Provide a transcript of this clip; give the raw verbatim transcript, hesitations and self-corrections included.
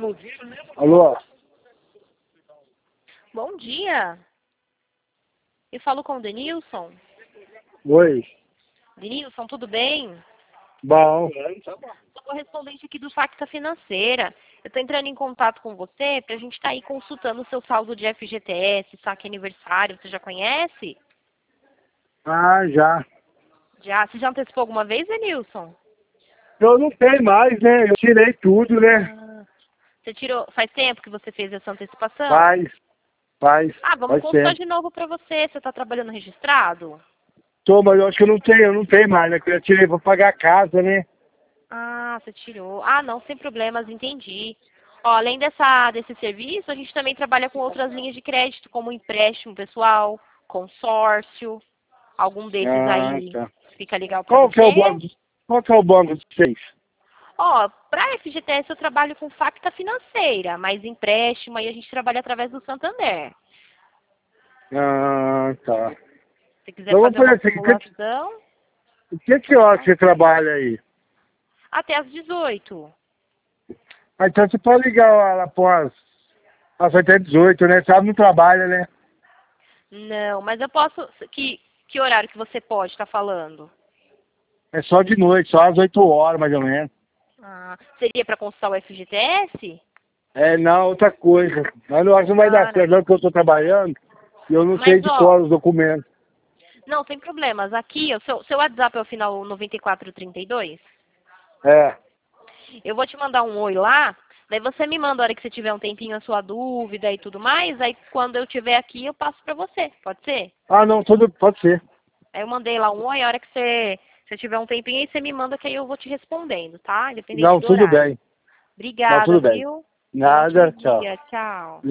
Alô? Bom dia. Eu falo com o Denilson. Oi. Denilson, tudo bem? Bom. Sou correspondente aqui do Facta Financeira. Eu estou entrando em contato com você para a gente estar aí consultando o seu saldo de F G T S, saque aniversário. Você já conhece? Ah, já. Já? Você já antecipou alguma vez, Denilson? Eu não tenho mais, né? Eu tirei tudo, né? Ah, você tirou... Faz tempo que você fez essa antecipação? Faz. Faz. Ah, vamos Faz consultar tempo. de novo para você. Você está trabalhando registrado? Tô, mas eu acho que eu não tenho, eu não tenho mais, né? Que eu tirei pra pagar a casa, né? Ah, você tirou. Ah, não, sem problemas, entendi. Ó, além dessa, desse serviço, a gente também trabalha com outras linhas de crédito, como empréstimo pessoal, consórcio, algum desses Ah, aí tá. fica legal para Qual que é o você. banco? Qual que é o banco de vocês? Ó, para F G T S eu trabalho com Facta Financeira, mas empréstimo aí a gente trabalha através do Santander. Ah, tá. Se quiser Então vamos fazer fazer uma assim, que, simulação, que, que, que pode hora que falar. você trabalha aí? Até às dezoito. Ah, então você pode ligar lá, lá após às até dezoito, né? Sábado não trabalha, né? Não, mas eu posso... Que, que horário que você pode estar falando? É só de noite, só às oito horas, mais ou menos. Ah, seria para consultar o F G T S? É, não, outra coisa. Mas não acho que não vai dar Ah, certo, não, porque eu estou trabalhando e eu não sei mas de ó, cor os documentos. não, sem problemas. Aqui, o seu, seu WhatsApp é o final noventa e quatro trinta e dois? É. Eu vou te mandar um oi lá, daí você me manda a hora que você tiver um tempinho a sua dúvida e tudo mais, aí quando eu estiver aqui eu passo para você, pode ser? Ah, não, tudo pode ser. Aí eu mandei lá um oi, a hora que você, você tiver um tempinho aí você me manda que aí eu vou te respondendo, tá? Independente Não, do tudo horário. bem. Não, Obrigada, tudo bem. viu? Tenha um ótimo Nada, tchau. dia. Tchau.